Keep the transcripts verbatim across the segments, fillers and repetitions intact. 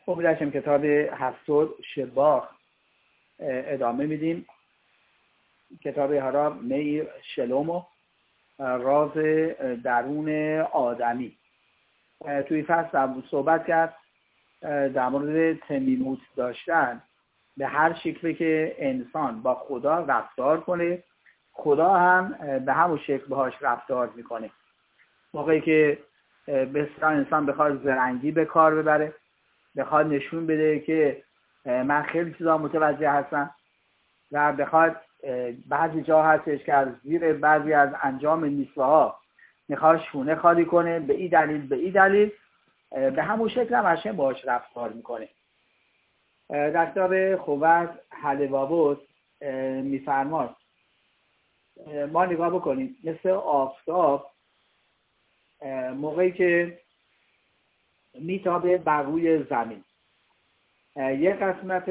خب داشتیم کتاب هفتاد شباخ ادامه میدیم. کتاب هارا میر شلومو راز درون آدمی. توی فصل صحبت کرد در مورد تمیموت داشتن به هر شکلی که انسان با خدا رفتار کنه، خدا هم به همون شکل باهاش رفتار میکنه. موقعی که به اصطلاح انسان بخواد زرنگی به کار ببره، بخواد نشون بده که من خیلی چیزا متوجه هستم و بخواد بعضی جا هستش که از زیر بعضی از انجام نیسوها میخواد شونه خالی کنه، به این دلیل به این دلیل به همون شکل هم هشم باهاش رفتار میکنه. در کتاب خوبت حلوابوت میفرماد ما نگاه بکنیم مثل آفتاب موقعی که میتابه بر روی زمین، یک قسمت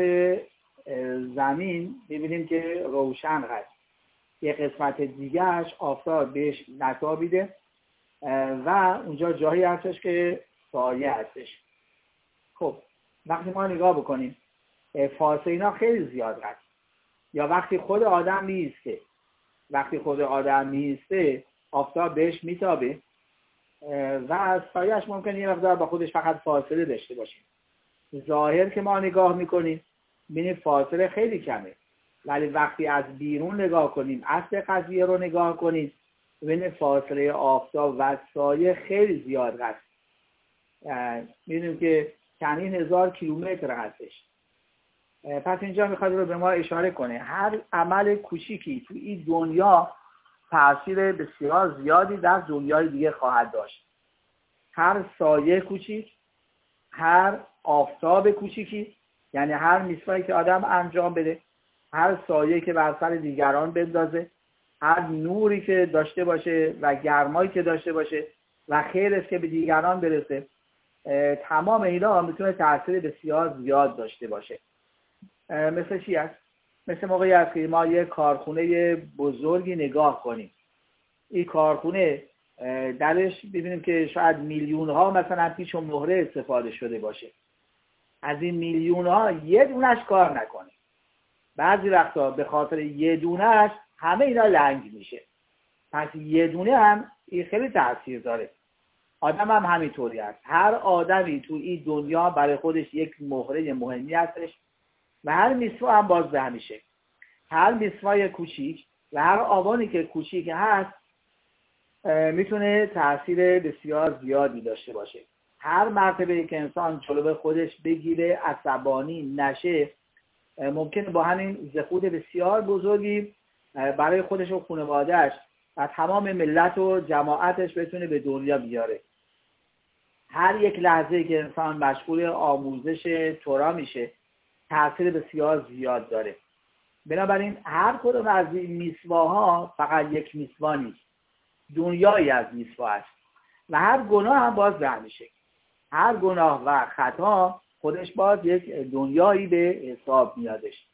زمین ببینیم که روشن هست، یک قسمت دیگهش آفتاب بهش نتابیده و اونجا جایی هستش که سایه هستش. خب وقتی ما نگاه بکنیم فاصله اینا خیلی زیاد هست. یا وقتی خود آدم میسته، وقتی خود آدم میسته آفتاب بهش میتابه و از سایه‌اش ممکنه یه مقدار با خودش فقط فاصله داشته باشه. ظاهر که ما نگاه میکنیم ببینیم فاصله خیلی کمه، ولی وقتی از بیرون نگاه کنیم، اصل قضیه رو نگاه کنیم، ببینیم فاصله آفتاب و سایه خیلی زیاد هست. می‌بینیم که چندین هزار کیلومتر هستش. پس اینجا میخواد رو به ما اشاره کنه هر عمل کوچیکی تو این دنیا تأثیر بسیار زیادی در دنیای دیگه خواهد داشت. هر سایه کوچیک، هر آفتاب کوچیکی، یعنی هر میسوایی که آدم انجام بده، هر سایه که بر سر دیگران بندازه، هر نوری که داشته باشه و گرمایی که داشته باشه و خیرش که به دیگران برسه، تمام اینا میتونه تأثیر بسیار زیاد داشته باشه. مثل چی هست؟ مثل موقعی هست که ما یه کارخونه بزرگی نگاه کنیم. این کارخونه درش ببینیم که شاید میلیون ها مثلا پیچ و مهره استفاده شده باشه. از این میلیون ها یه دونش کار نکنه. بعضی وقتا به خاطر یه دونش همه اینا لنگ میشه. پس یه دونه هم این خیلی تأثیر داره. آدم هم همینطوری هست. هر آدمی تو این دنیا برای خودش یک مهره مهمی هستش و هر میسوا هم باز به همیشه. هر میسوای کوچیک و هر آوانی که کوچیک هست میتونه تأثیر بسیار زیادی داشته باشه. هر مرتبه که انسان جلوی خودش بگیره، عصبانی نشه، ممکنه با همین زخود بسیار بزرگی برای خودش و خانواده‌اش و تمام ملت و جماعتش بتونه به دنیا بیاره. هر یک لحظه که انسان مشغول آموزش تورا میشه تأثیر بسیار زیاد داره. بنابراین هر کدوم از این میسواها فقط یک میسوا نیست، دنیایی از میسوا است و هر گناه هم باز به همیشه. هر گناه و خطا خودش باز یک دنیایی به حساب میادش.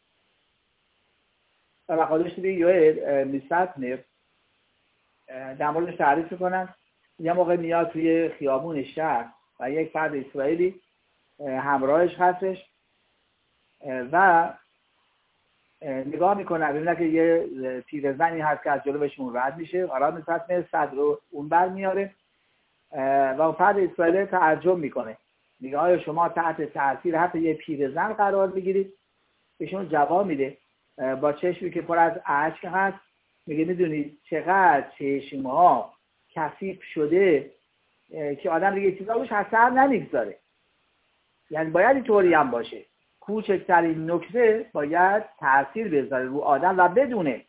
و خودش دیگه یه میستنر در موردش تعریف کنن. یه موقع میاد توی خیابون شهر و یک فرد اسرائیلی همراهش هستش و نگاه میکنه ببینه که یه پیرزنی هست که از جلو بهشون رد میشه، حالا میستنر صد رو اون بر میاره و اون فرد اسرائیلی تعجب میکنه، میگه آیا شما تحت تاثیر حتی یه پیرزن قرار بگیرید؟ بهشون جواب میده با چشمی که پر از اشک هست، میگه میدونید چقدر چشمها کثیف شده که آدم دیگه چیزا روش اثر نمیگذاره. یعنی باید اینطوری هم باشه، کوچکترین نکته باید تاثیر بذاره رو آدم و بدونه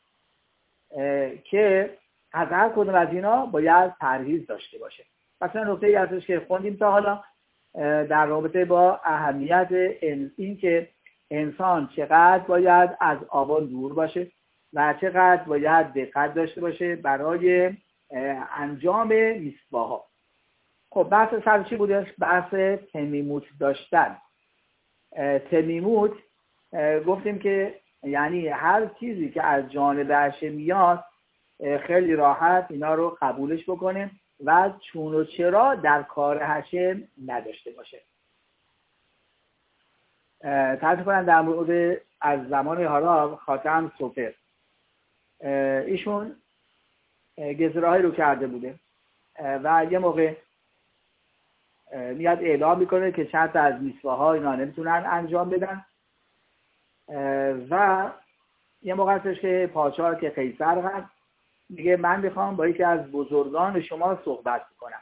که از هر کدوم از اینا باید پرهیز داشته باشه. مثلا نکته ای هستش که خوندیم تا حالا در رابطه با اهمیت این که انسان چقدر باید از آوان دور باشه و چقدر باید دقت داشته باشه برای انجام میسواها. خب بحث سر چی بودش؟ بحث تمیموت داشتن. تمیموت گفتیم که یعنی هر چیزی که از جانب هشم میاد خیلی راحت اینا رو قبولش بکنه و چون و چرا در کار هشم نداشته باشه. تعریف کنن در مورد از زمان هاراب خاتم سوفر. ایشون گزاره‌هایی رو کرده بوده و یه موقع میاد اعلام میکنه که چند تا از میسواها اینا نمیتونن انجام بدن و یه موقع هستش که پادشاه که قیصر هست میگه من میخوام با یکی از بزرگان شما صحبت کنم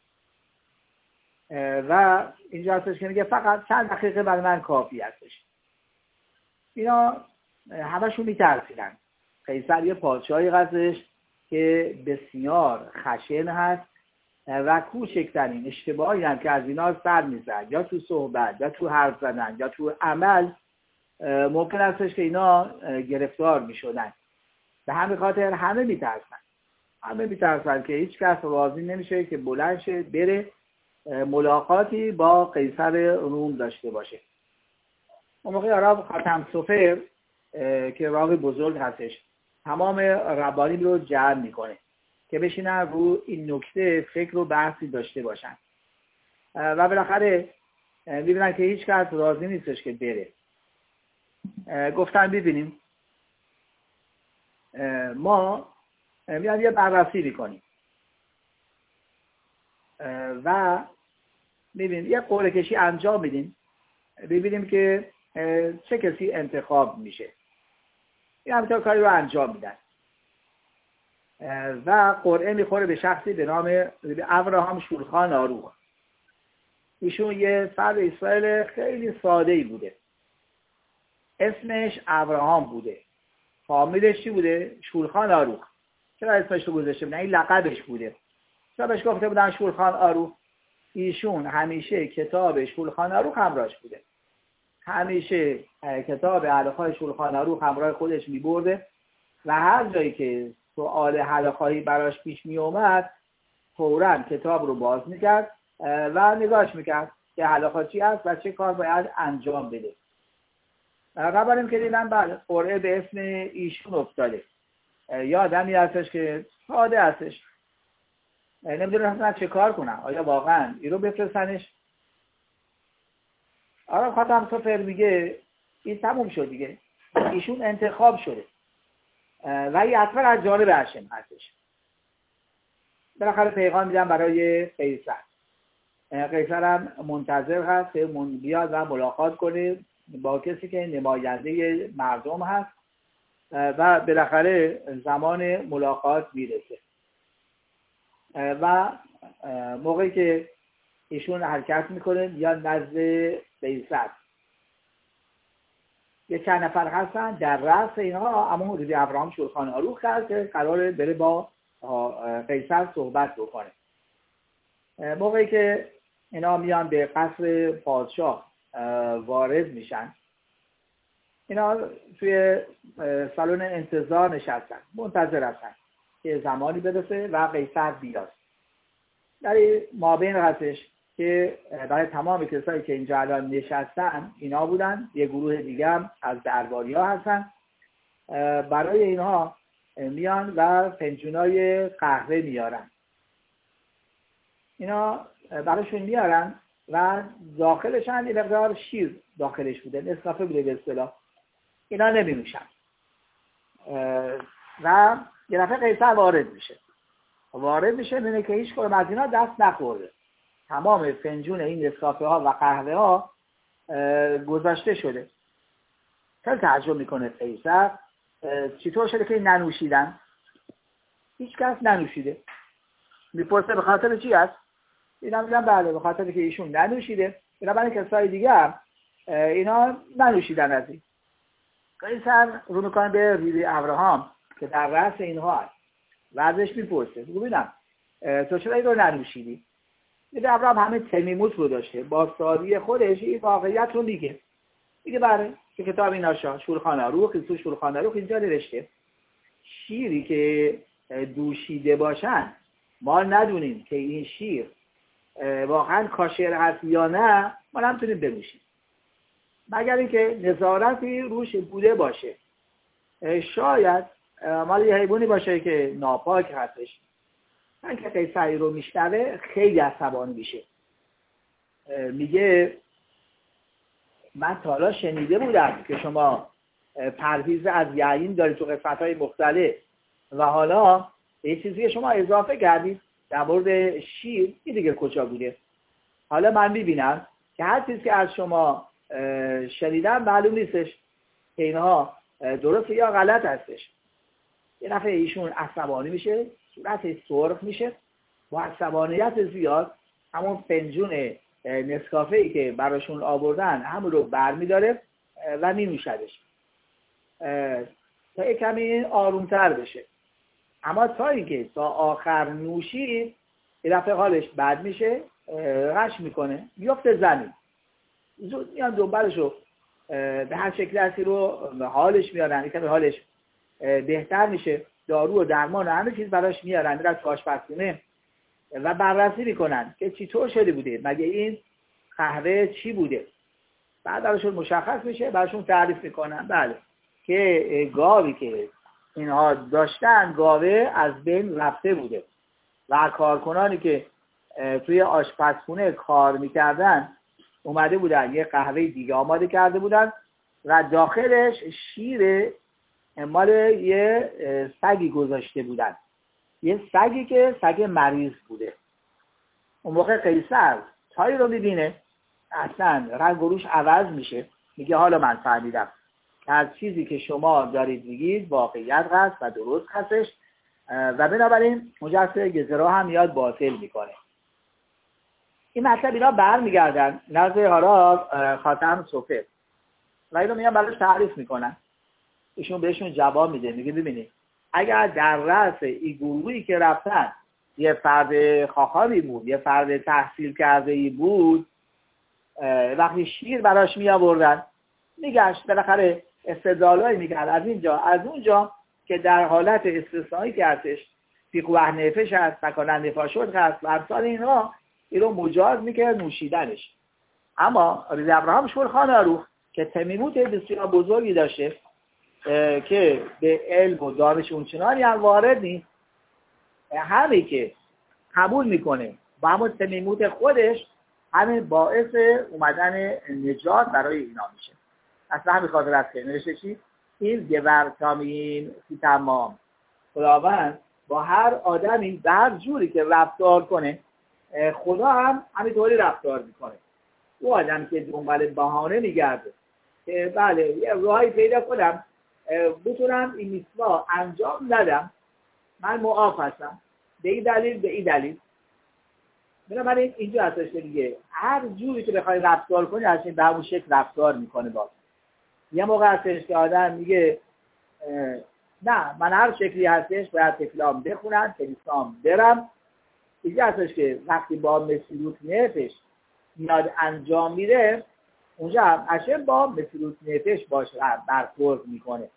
و اینجا هستش که میگه فقط چند دقیقه برای من کافی هستش. اینا همشون میترسیدن. قیصر یه پادشاهی هستش که بسیار خشن هست و کوچکترین اشتباهی هم که از اینا سر میزد یا تو صحبت یا تو حرف زدن یا تو عمل ممکن هستش که اینا گرفتار میشدن. به همین خاطر همه میترسن همه میترسن که هیچ کس راضی نمیشه که بلند شه بره ملاقاتی با قیصر روم داشته باشه. اون موقع آراب خاتم سوفر که راوی بزرگ هستش تمام ربانی رو جمع میکنه که بشینن رو این نکته فکر و بحثی داشته باشن و بالاخره میبینن که هیچ کس راضی نیستش که بره. گفتن ببینیم ما میاد یه بررسی میکنیم و میبینیم یه قرعه کشی انجام میدیم ببینیم که چه کسی انتخاب میشه. این همینطور کاری رو انجام میدن و قرعه میخوره به شخصی به نام ابراهام شولخان آروخ. ایشون یه فرد اسرائیل خیلی ساده‌ای بوده. اسمش ابراهام بوده. فامیلش چی بوده؟ شولخان آروخ. چرا اسمش رو گذاشته بودن؟ این لقبش بوده. چرا بهش گفته بودن شولخان آروخ؟ ایشون همیشه کتاب شولخان آروخ همراهش بوده. همیشه کتاب حلقه‌های شولخان آروخ همراه خودش می‌برده و هر جایی که سوال حلقه‌ای براش پیش می اومد فوراً کتاب رو باز می‌کرد و نگاهش می‌کرد که حلقه چی است و چه کار باید انجام بده. قبلا که دیدم بله قرعه به اسم ایشون افتاده. یا آدمی هستش که ساده هستش نمیدونه اصلا چه کار کنن. آیا واقعا این رو بفرستنش؟ آره خاتم سوفر میگه این تموم شد دیگه. ایشون انتخاب شده و این اطفال از جانب هاشم هستش. بالاخره پیغام میدن برای قیصر. قیصر هم منتظر هست که بیاد و ملاقات کنه با کسی که نماینده مردم هست و بالاخره زمان ملاقات میرسه و موقعی که ایشون حرکت میکنه یا نزد قیصر یه چند نفر هستن در رأس اینها اما حضرت ابراهام شولخان آروخ هست که قراره بره با قیصر صحبت بکنه. موقعی که اینا میان به قصر پادشاه وارد میشن اینا توی سالن انتظار نشستن منتظر هستن که زمانی برسه و قیصر بیاد. در مابین هستش که برای تمام کسایی که اینجا الان نشستن اینا بودن یه گروه دیگه هم از درباریا هستن. برای اینها میان و فنجونای قهوه میارن. اینا براشون میارن و داخلش هم یه مقدار شیر داخلش بوده نسکافه بوده به اصطلاح. اینا نمی‌نوشن و یه دفعه قیصر وارد میشه وارد میشه میبینه که هیچ کدوم از اینا دست نخورده. تمام فنجون این نسکافه ها و قهوه ها گذاشته شده. خیلی تعجب میکنه قیصر چطور شده که ننوشیدن؟ هیچ کس ننوشیده. میپرسه به خاطر چی است؟ اینا میگن بله به خاطر که ایشون ننوشیده. اینا برای کسای دیگه هم اینا ننوشیدن از این. قیصر رو میکنه به ریری ابراهام که در رأس اینها هست و ازش میپرسه ببینم تو چرا این رو ننوشیدی؟ ریری ابراهام همه تمیموت رو داشته با سادگی خودش این واقعیت رو میگه. میگه بله که کتاب این آشا شولخان آروخ تو شولخان آروخ اینجا نوشته شیری که دوشیده باشن ما ندونیم که این شیر واقعا کاشر هست یا نه ما نمیتونیم بنوشیم مگر اینکه نظارتی روش بوده باشه. شاید مال یه حیوانی باشه که ناپاک هستش. من که قیصری رو میشنوه خیلی عصبانی میشه. میگه من تا حالا شنیده بودم که شما پرهیز از یعین دارید تو قسمت‌های مختلف و حالا یه چیزی که شما اضافه کردید در مورد شیر، این دیگه کجا بوده؟ حالا من می‌بینم که هر چیزی که از شما شنیدم معلوم نیستش که اینها درست یا غلط هستش. یه دفعه ایشون عصبانی میشه، صورتش سرخ میشه، با عصبانیت زیاد همون فنجون نسکافه‌ای که براشون آوردن همون رو برمی‌داره و می‌نوشدش تا یک کمی آرومتر بشه. اما تا اینکه تا آخر نوشید یه دفعه حالش بد میشه، غش میکنه، میفته زمین. زود میان دنبالشو به هر شکلی هستی رو حالش میارن، یک کمی حالش بهتر میشه، دارو و درمان و همه چیز براش میارن، میرن تو آشپزخونه و بررسی میکنن که چطور شده بوده، مگه این قهوه چی بوده. بعد براشون مشخص میشه، براشون تعریف میکنن بله که گاوی که اینها داشتن گاوه از بین رفته بوده و کارکنانی که توی آشپزخونه کار میکردن اومده بودن یه قهوه دیگه آماده کرده بودن و داخلش شیر مال یه سگی گذاشته بودن، یه سگی که سگ مریض بوده. اون موقع قیصر تایی رو میبینه اصلا رنگ و روش عوض میشه، میگه حالا من فهمیدم هر چیزی که شما دارید میگید واقعیت هست و درست هستش و بنابراین مجسد گزرا هم یاد باطل میکنه. این مطلب اینا برمیگردن نزد هاراب خاتم صفر و اینو میان براش تعریف میکنن. ایشون بهشون جواب میده، میگه ببینید اگر در رأس این گروهی که رفتن یه فرد خاخامی بود، یه فرد تحصیل کرده ای بود، وقتی شیر براش می آوردن میگشت بالاخره استدلالایی میکرد از اینجا از اونجا که در حالت استثنایی که هستش فیقوه نفش هست، مکانن نفاشد هست و امثال اینها این رو مجاز میکرد نوشیدنش. اما ریز ابراهام شورخان آروخ که تمیموت بسیار بزرگی داشته که به علم و دانش اونچنانی هم وارد نیست، همه که قبول میکنه با همون تمیموت خودش همین باعث اومدن نجات برای اینا میشه. اصلا همین خاطر است که نوشته چی؟ این گورتامین سی تمام خداوند با هر آدمی به هر جوری که رفتار کنه خدا هم همینطوری رفتار میکنه. او آدم که دنبال بهانه میگرده که بله یه راهی پیدا کنم بتونم این میثوا انجام ندم، من معاف هستم به این دلیل به این دلیل. بنابراین اینجا هستش که دیگه هر جوری که بخوای رفتار کنی هستش به همون شکل رفتار میکنه. باز یه موقع هستش که آدم میگه نه من هر شکلی هستش باید تفلام بخونم کلیسام برم. اینجا هستش که وقتی با مسیروت نفش میاد انجام میده اونجا هم اشم با مسیروت نفش باش برخورد میکنه.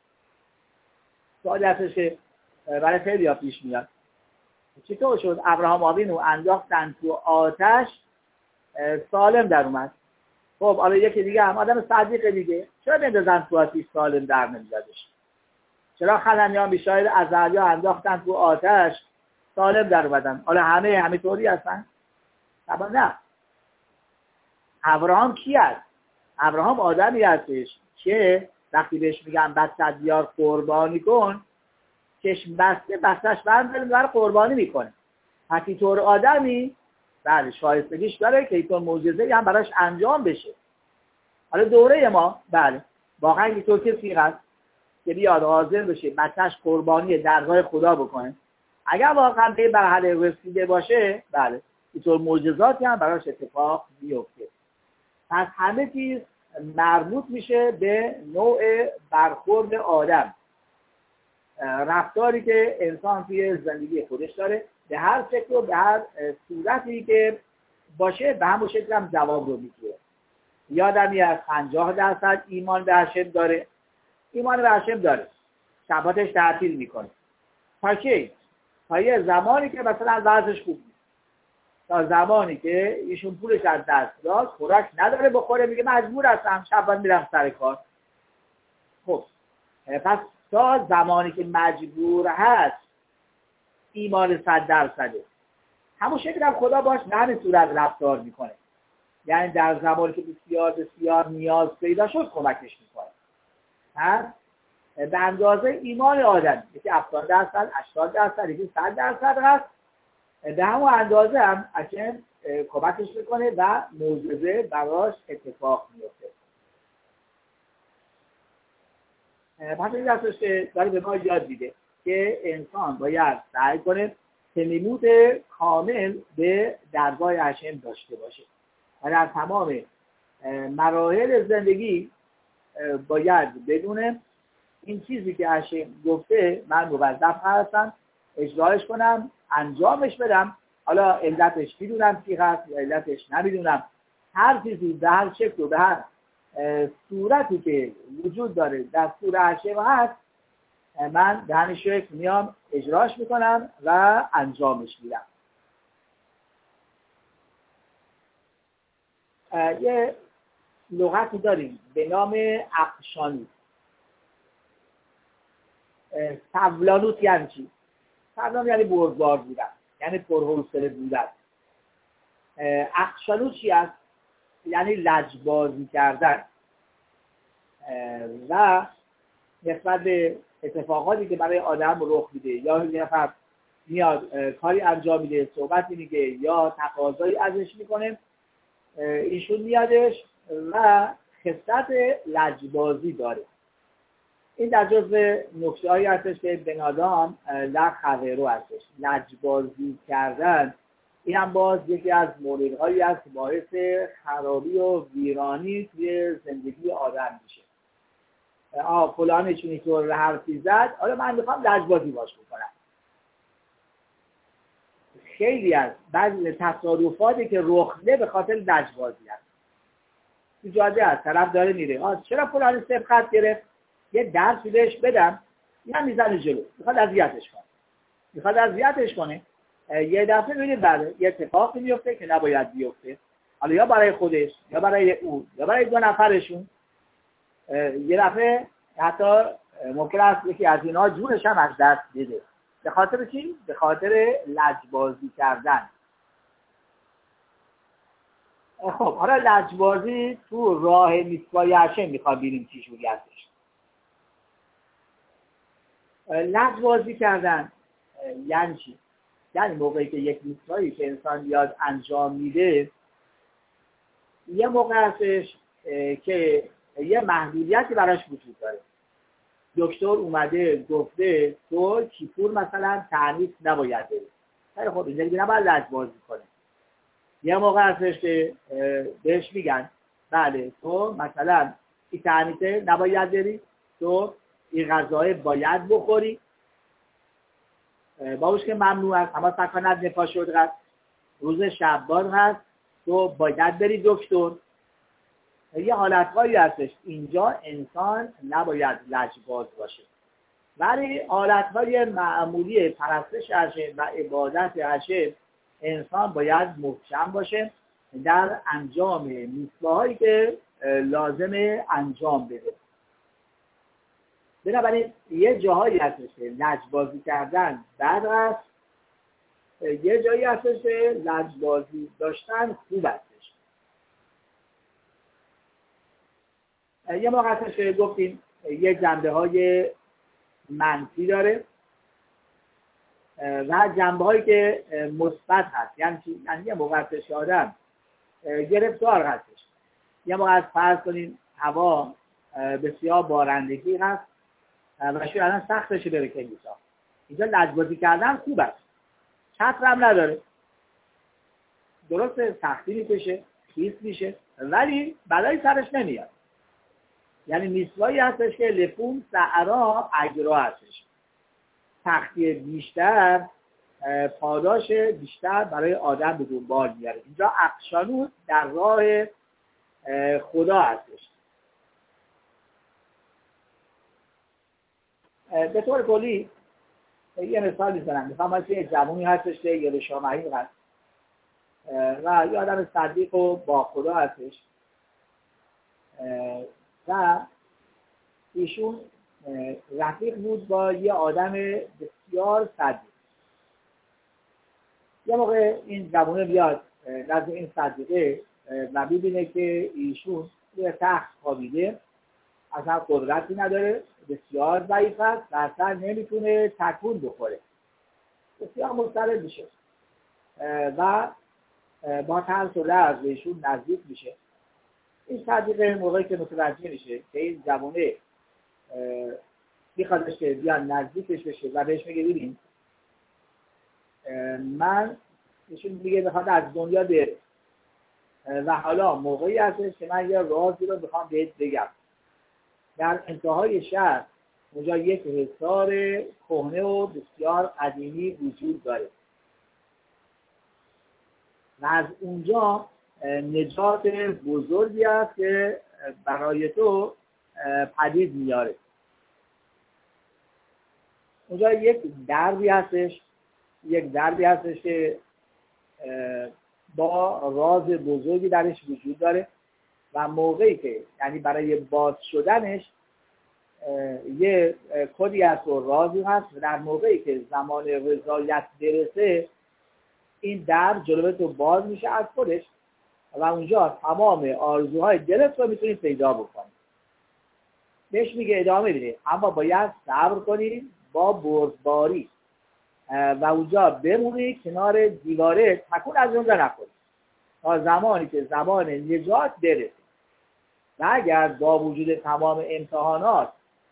سوالی هستش که برای خیلی ها پیش میاد چطور شد ابراهام آوینو انداختن تو آتش سالم در اومد؟ خب حالا یکی دیگه هم آدم صدیق دیگه چرا بندازن تو آتش سالم در نمیزدش؟ چرا خلنیان بیشاید ازلیا انداختن تو آتش سالم در اومدن؟ حالا همه همینطوری هستن؟ طبعا نه. ابراهام کی است؟ ابراهام آدمی هستش که وقتی بهش میگن بسط بیار قربانی کن چشم بسته بستش بند برای قربانی میکنه. حتی طور آدمی بله شایستگیش داره که اینطور معجزه‌ای هم براش انجام بشه. حالا دوره ما بله واقعا اینطور کسی هست که بیاد حاضر بشه بچه‌ش قربانی درگاه خدا بکنه. اگر واقعا به مرحله رسیده باشه بله اینطور معجزاتی هم براش اتفاق میفته. پس همه چیز مربوط میشه به نوع برخورد آدم، رفتاری که انسان توی زندگی خودش داره به هر شکل و به هر صورتی که باشه به همون شکل هم جواب رو میگیره. یادمی از پنجاه درصد ایمان به هشم داره، ایمان به هشم داره شباتش تعطیل میکنه تا کی؟ تا یه زمانی که مثلا وضعش خوب نیست، تا زمانی که ایشون پولش از دست داد خوراک نداره بخوره میگه مجبور هستم شبان میرم سر کار. خب پس تا زمانی که مجبور هست ایمان صد درصده. همون شکل هم خدا باش به همین صورت رفتار میکنه. یعنی در زمانی که بسیار بسیار نیاز پیدا شد کمکش میکنه. پس به اندازه ایمان آدم، یکی هفتاد درصد، هشتاد درصد، یکی صد درصد هست، به همون اندازه هم اصلا کمکش میکنه و معجزه براش اتفاق میفته. پس این دستش که داره به ما یاد میده که انسان باید سعی کنه تمیموت کامل به درگاه هشم داشته باشه و در تمام مراحل زندگی باید بدونه این چیزی که هشم گفته من موظف هستم اجراش کنم، انجامش بدم. حالا علتش میدونم چی هست یا علتش نمیدونم، هر چیزی به هر شکل و به هر صورتی که وجود داره در سوره هشم هست، من به همین شکل میام اجراش میکنم و انجامش میدم. یه لغتی داریم به نام اقشانوت. سولانوت یعنی چی؟ سولان یعنی بردبار بودن، یعنی پرحوصله بودن. اقشانوت چی است؟ یعنی لجبازی کردن و نسبت به اتفاقاتی که برای آدم رخ میده، یا یه نفر میاد کاری انجام میده، صحبتی میگه یا تقاضایی ازش میکنه، ایشون میادش و خصلت لجبازی داره. این در جزء نکته‌هایی هستش که بنادام لخوهرو هستش. لجبازی کردن این هم باز یکی از موردهایی است که باعث خرابی و ویرانی توی زندگی آدم میشه. آه فلان چونی طور حرفی زد، آیا من میخوام لجبازی باش بکنم. خیلی از بعضی تصادفاتی که رخ میده به خاطر لجبازی هست. تو جاده هست، طرف داره میره، آه چرا فلانی سبقت گرفت؟ یه درسی بهش بدم، یا میزنه جلو، میخواد اذیتش کنه. میخواد اذیتش کنه. یه دفعه میبینید بله یه اتفاقی میفته که نباید بیفته. حالا یا برای خودش، یا برای او، یا برای دو نفرشون. یه دفعه حتی ممکن است یکی از اینا جونش هم از دست بده. به خاطر چی؟ به خاطر لجبازی کردن. خب حالا لجبازی تو راه میسوای هشم میخواد ببینیم چی جوری هستش. لجبازی کردن یعنی چی؟ یعنی موقعی که یک میسوایی که انسان بیاد انجام میده، یه موقع هستش که یه محدودیتی براش وجود داره. دکتر اومده گفته تو کیپور مثلا تعنیف نباید بری. خیلی خب اینجا دیگه نباید لجبازی کنه. یه موقع هستش که بهش میگن بله تو مثلا این تعنیفه نباید بری، تو این غذای باید بخوری، باوش که ممنوع است، اما سکانت نفا شد هست، روز شبان هست، تو باید بری دکتر. یه حالتهایی هستش اینجا انسان نباید لجباز باشه، ولی حالتهای معمولی پرستش هشم و عبادت هشم انسان باید محکم باشه در انجام میثواهایی که لازم انجام بده. بنابراین یه جاهایی هستش که لجبازی کردن بد است، یه جایی هستش که لجبازی داشتن خوب هستش. یه موقع هستش که گفتیم یه جنبه های منفی داره و جنبه هایی که مثبت هست. یعنی یعنی یه موقع هستش که آدم گرفتار هستش. یه موقع هست فرض کنیم هوا بسیار بارندگی هست و شاید الان سخت بشه بره کلیسا. اینجا لجبازی کردن خوب است. چتر هم نداره. درسته سختی میکشه، خیس میشه، ولی بلای سرش نمیاد. یعنی میثوایی هستش که لفون سعرا اجرا هستش. سختی بیشتر پاداش بیشتر برای آدم به دنبال میاره. اینجا اقشانوت در راه خدا هستش. به طور کلی یه مثال میزنم. مثلا یه جوانی هستش که یه شامعی هست و یه آدم صدیق و با خدا هستش و ایشون رفیق بود با یه آدم بسیار صدیق. یه موقع این جوانه بیاد نزد این صدیقه و ببینه که ایشون روی تخت خوابیده، اصلا قدرتی نداره، بسیار ضعیف است و اصلا نمیتونه تکون بخوره. بسیار مضطرب میشه و با ترس و لرز به ایشون نزدیک میشه. این صدیقه موقعی که متوجه میشه که این جوونه میخوادش که بیان نزدیکش بشه و بهش میگه ببین من، ایشون میگه بخواد از دنیا بره و حالا موقعی هستش که من یه رازی رو بخوام بهت بگم. در انتهای شهر اونجا یک حصار کهنه و بسیار قدیمی وجود داره و از اونجا نجات بزرگی است که برای تو پدید میاره. اونجا یک دربی هستش یک دربی هستش که با راز بزرگی درش وجود داره و موقعی که یعنی برای باز شدنش یه کدی هست و رازی هست و در موقعی که زمان رضایت برسه این در جلوی تو باز میشه از خودش و اونجا تمام آرزوهای دلت رو میتونی پیدا بکنی. بهش میگه ادامه بده، اما باید صبر کنی با بردباری و اونجا بمونی کنار دیواره، تکون از اونجا نکنی تا زمانی که زمان نجات برسه. و اگر با وجود تمام امتحانات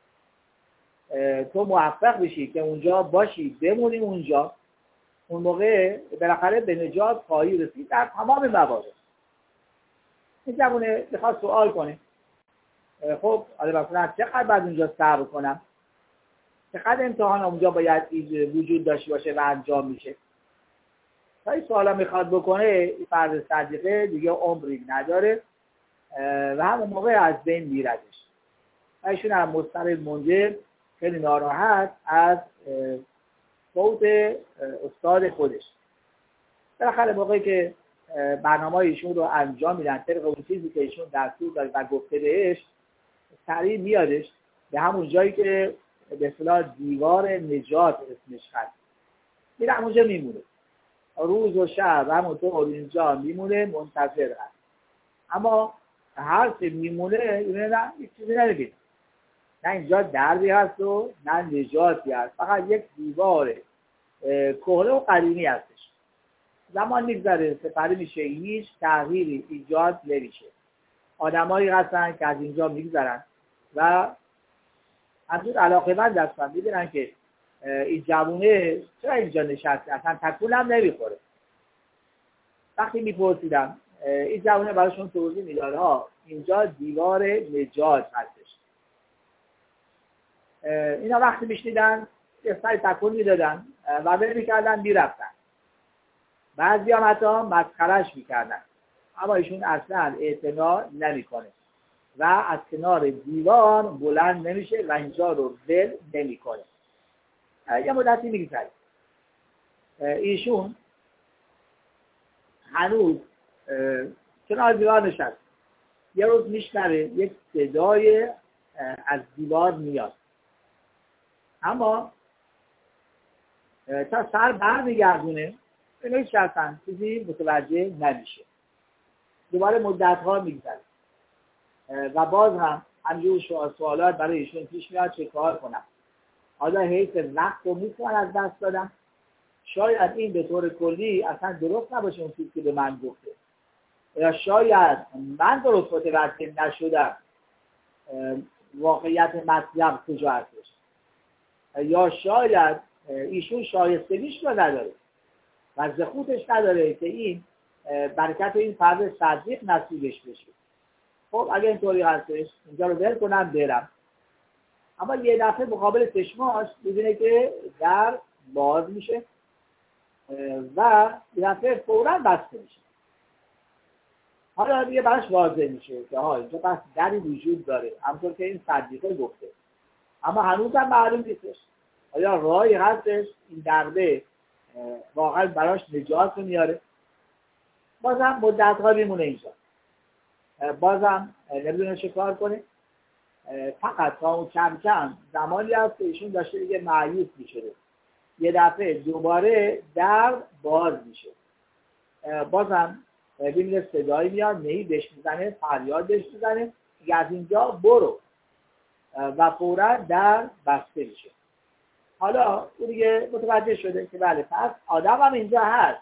تو موفق بشی که اونجا باشی، بمونی اونجا، اون موقع بالاخره به نجات خواهی رسید در تمام موارد. این جوونه بخواد سوال کنه خب حالا مثلا چقدر بعد اونجا صبر کنم، چقدر امتحان اونجا باید وجود داشته باشه و انجام میشه. تا این سوالا میخواد بکنه این فرد صدیقه دیگه عمری نداره و همون موقع از بین میردش. و ایشون هم مضطرب مونده، خیلی ناراحت از فوت استاد خودش. بالاخره موقعی که برنامه ایشون رو انجام میدن طبق اون چیزی که ایشون دستور داره و گفته بهش، سریع میادش به همون جایی که به اصطلاح دیوار نجات اسمش هست. میره همونجا میمونه، روز و شب همونطور اینجا میمونه، منتظر هست. اما هر چه میمونه نه هیچ چیزی نمیبینه، نه اینجا دربی هست و نه نجاتی هست، فقط یک دیوار کهنه و قدیمی هستش. زمان میگذره، سپری میشه، هیچ تغییری ایجاد نمیشه. آدمایی هستن که از اینجا میگذرن و همچون علاقه‌مند هستن، میبینن که این جوونه چرا اینجا نشسته، اصلا تکون هم نمیخوره. وقتی میپرسیدم این جوونه براشون توضیح میداد ها اینجا دیوار نجات هستش. اینا وقتی میشنیدن یه سری تکون میدادن و ول میکردن میرفتن. بعضی هم حتی مسخرهش میکردن، اما ایشون اصلا اعتنا نمیکنه و از کنار دیوار بلند نمیشه و اینجا رو ول نمیکنه. یه مدتی میگذره، ایشون هنوز کنار دیوار نشست. یه روز میشنوه یک صدای از دیوار میاد، اما تا سر بر میگردونه به هیچ شرطن چیزی متوجه نمیشه. دوباره مدت ها میگذره و باز هم همجور سوالات برای ایشون پیش میاد چه کار کنم. حالا حیث وقت رو میتونن از دست دادم، شاید این به طور کلی اصلا درست نباشه اون چیزی که به من گفته، یا شاید من درست متوجه نشدم واقعیت مطلب کجا هستش، یا شاید ایشون شایستگیش رو نداره و زخوتش نداره که این برکت این فرد صدیق نصیبش بشه. خب اگه اینطوری هستش اینجا رو ول کنم برم. اما یه دفعه مقابل چشماش می‌بینه که در باز میشه و یه دفعه فوراً بسته میشه. حالا دیگه براش واضح میشه که ها اینجا بس دری وجود داره همونطور که این صدیقه گفته، اما هنوز هم معلوم نیستش آیا راهی هستش این دربه واقعا براش نجات رو میاره. بازم مدت‌ها میمونه اینجا، بازم نمیدونه چه کار کنه. فقط تا اون کم کم زمانی هست که ایشون داشته دیگه مایوس میشده، یه دفعه دوباره در باز میشه. بازم ببینید صدایی میاد، نهی بهش میزنه، فریاد بهش میزنه که از اینجا برو و فوراً در بسته میشه. حالا او دیگه متوجه شده که بله پس آدم هم اینجا هست،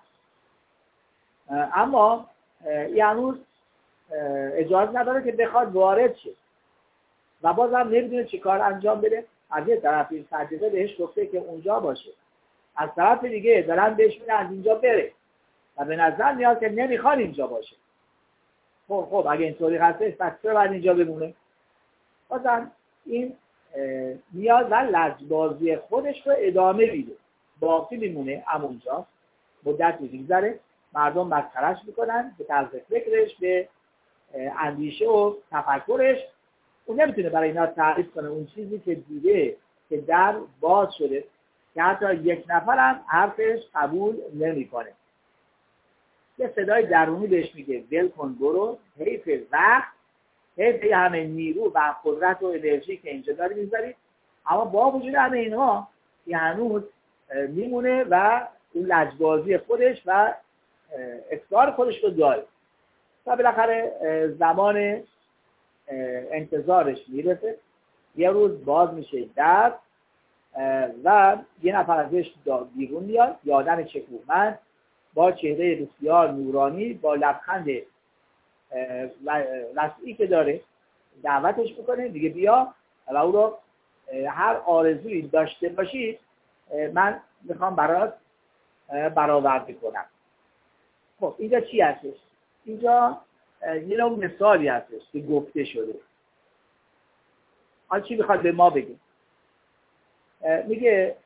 اما این هنوز اجازه نداره که بخواد وارد شه و باز هم نمیدونه چی کار انجام بده. از یه طرف این سجده بهش گفته که اونجا باشه، از طرف دیگه دارن بهش میگن از اینجا بره و به نظر میاد که نمیخواد اینجا باشه. خب خب اگه اینطوری هستش پس چرا باید اینجا بمونه؟ بازم این میاد و لجبازی خودش رو ادامه میده، باقی میمونه همونجا، مدت میگذره، مردم مسخره‌اش میکنن به طرز فکرش، به اندیشه و تفکرش. اون نمیتونه برای اینا تعریف کنه اون چیزی که دیده که در باز شده که حتی یک نفر هم حرفش قبول نمیکنه. یه صدای درونی بهش میگه ول کن برو، حیف وقت، حیف همه نیرو و قدرت و انرژی که اینجا داری میذاری، اما با وجود همه اینها که هنوز میمونه و اون لجبازی خودش و اصرار خودش رو داره و بالاخره زمان انتظارش میرسه. یه روز باز میشه در و یه نفر ازش بیرون میاد، یه آدم چکومند با چهره بسیار نورانی با لبخند وسیعی که داره دعوتش میکنه، دیگه بیا و او رو هر آرزویی داشته باشی من میخوام برات برآورده کنم. خب اینجا چی هستش؟ اینجا یه نوع مثالی هستش که گفته شده. آن چی میخواد به ما بگه؟ میگه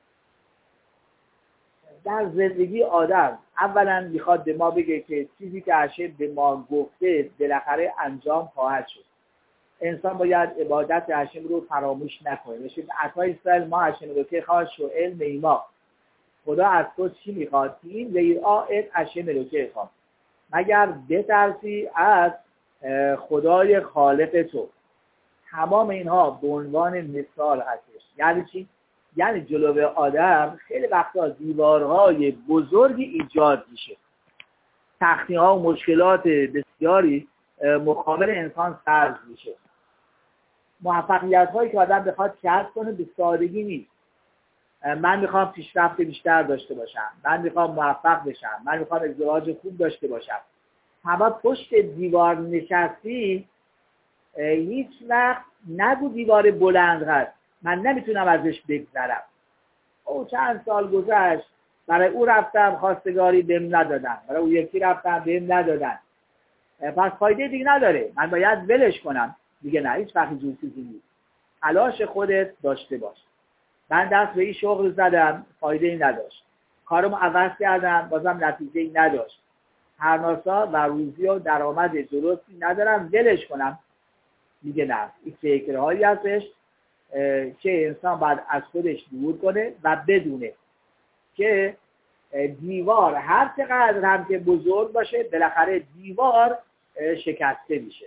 در زندگی آدم اولا میخواد به ما بگه که چیزی که هشم به ما گفته بالاخره انجام خواهد شد. انسان باید عبادت هشم رو فراموش نکنه. بشه عطای اسرائیل ما هشم رو که خواهد شو علم ایما، خدا از تو چی میخواد؟ این لیرآ ات هشم رو که خواهد مگر بترسی از خدای خالق تو. تمام اینها به عنوان مثال هستش. یعنی چی؟ یعنی جلوی آدم خیلی وقتا دیوارهای بزرگی ایجاد میشه، تختی ها و مشکلات بسیاری مقابل انسان سرز میشه. موفقیت هایی که آدم بخواد کسب کنه به سادگی نیست. من میخوام پیشرفت بیشتر داشته باشم، من میخوام موفق بشم، من میخوام ازدواج خوب داشته باشم، اما پشت دیوار نشستی هیچ وقت نگو دیوار بلند هست من نمیتونم ازش بگذرم. او چند سال گذشت برای او رفتم خواستگاری بهم ندادن، برای او یکی رفتم بهم ندادن، پس فایده دیگه نداره، من باید ولش کنم. دیگه نه، هیچ وقت اینجور چیزی نیست. تلاش خودت داشته باش. من دست به این شغل زدم فایده ای نداشت، کارم عوض کردم بازم نتیجه ای نداشت، هرناسا و روزی و درآمد درستی ندارم، ولش کنم. دیگه نه، این فکرهایی هستش که انسان باید از خودش دور کنه و بدونه که دیوار هر چقدر هم که بزرگ باشه بالاخره دیوار شکسته میشه.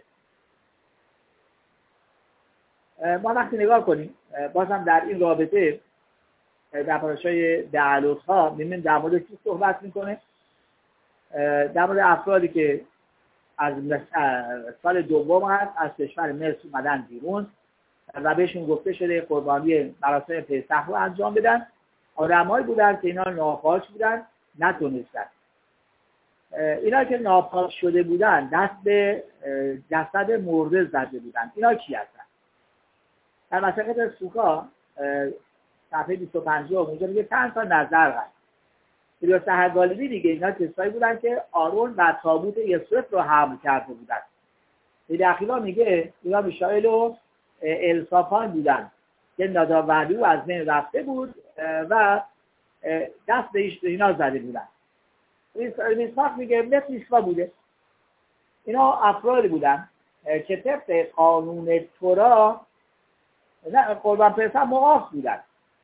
ما وقتی نگاه کنیم بازم در این رابطه در پاراشای دعالوت ها میبینیم در مورد چی صحبت میکنه؟ در مورد افرادی که از سال دوم هست از کشور مصر اومدن بیرون و بهشون گفته شده قربانی مراسم پسح رو انجام بدن. آدمایی بودن که اینا ناپاک بودن، نتونستن. اینا که ناپاک شده بودن دست به جسد مرده زده بودن. اینا کی هستن؟ در مسئله سوکا صفحه بیست و پنج اونجا میگه چند تا نظر هست. یا سهرگالبی دیگه اینا کسایی بودن که آرون و تابوت یوسف رو حمل کرده بودن. دخیلا میگه اینا میشائیل و الصافان بودن که ناداب و علیو از بین رفته بود و دست به اینا زده بودن. میساق میگه مثل میساق بوده. اینا افرادی بودن که طبق قانون تورا قربان پسح معاف بودن.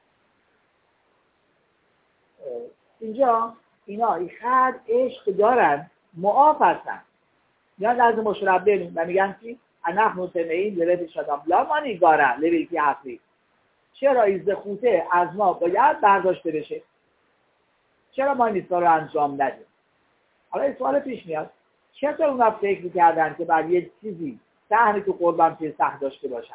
اینجا اینا این خد عشق دارن، معاف هستن. میان از مشربه و میگن که انخ نوتمهین لبت شدام لا ما نیگارن لبیل که حقی. چرا ایزده خوته از ما باید برداشته بشه؟ چرا ما این رو انجام ندیم؟ حالا این سوال پیش میاد چطور اونا فکر میکردن که بر یه چیزی سهمی تو قربان پسح داشته باشن؟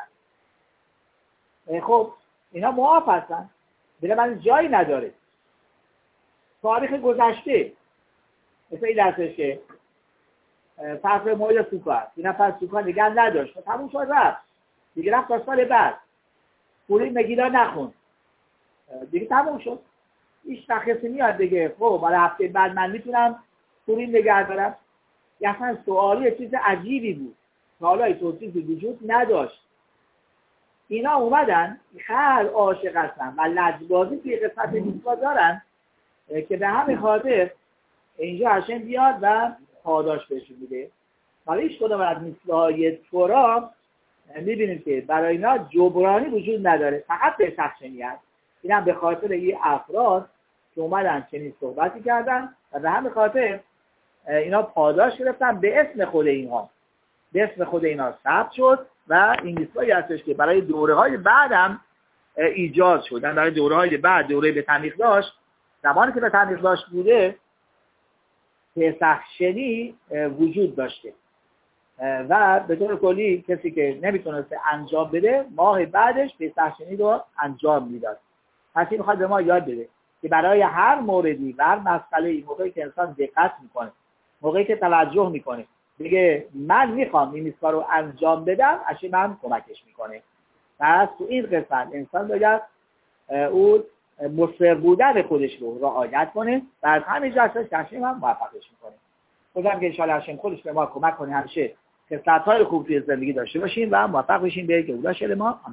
خب اینا معاف هستن، بله من جایی نداره. تاریخ گذشته مثل این درستش که فرق مورد سوکا هست، این نفر سوکا نگه نداشت، تموم شد رفت دیگه، رفت تا سال بعد پولی مگیدا نخون دیگه، تموم شد. هیچ شخصی میاد دیگه خب حالا هفته بعد من میتونم پولی نگه دارم؟ یه اصلا سوالی چیز عجیبی بود، حالا این چیزی وجود نداشت. اینا اومدن خیلی عاشق هستن و لجبازی توی قسمت میسوا دارن که به همین خاطر اینجا هاشم بیاد و پاداش بهشون میده. حالا هیچ کدوم از میسواهای تورا میبینیم که برای اینا جبرانی وجود نداره، فقط به سخشنی هست. این هم به خاطر این افراد که اومدن چنین صحبتی کردن و به همین خاطر اینا پاداش گرفتن به اسم خود اینها، به اسم خود اینا ثبت شد و این میسوایی هستش که برای دوره های بعد هم ایجاد شدن. برای دوره های بعد، دوره به تمیخ داشت، زمانی که به تمیخ داشت بوده پسح شنی وجود داشته و به طور کلی کسی که نمیتونست انجام بده ماه بعدش پسح شنی رو انجام میداد. پس این میخواد به ما یاد بده که برای هر موردی و هر مسئله‌ای موقعی که انسان دقت میکنه، موقعی که توجه میکنه بگه من میخوام این کار رو انجام بدم، اشی من کمکش میکنه. پس تو این قسمت انسان باید اون مصر بودن خودش رو رعایت کنه و از همین جهت هاشم هم موفقش میکنه. خودم که انشاءالله هاشم خودش به ما کمک کنه همیشه خصلت‌های خوب توی زندگی داشته باشیم و موفق بشیم به گودش ما.